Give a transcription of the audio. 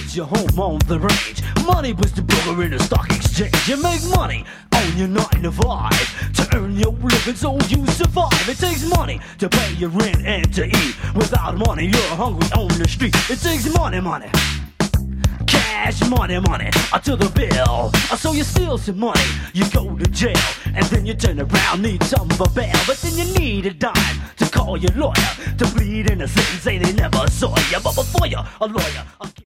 was your home on the range. Money was the broker in the stock exchange. You make money on your 9 to 5 to earn your living so you survive. It takes money to pay your rent and to eat. Without money, you're hungry on the street. It takes money, money. Cash money, money, to the bill. So you steal some money, you go to jail, and then you turn around, need some for bail. But then you need a dime to call your lawyer, to plead innocent and say they never saw you. But before you're a lawyer,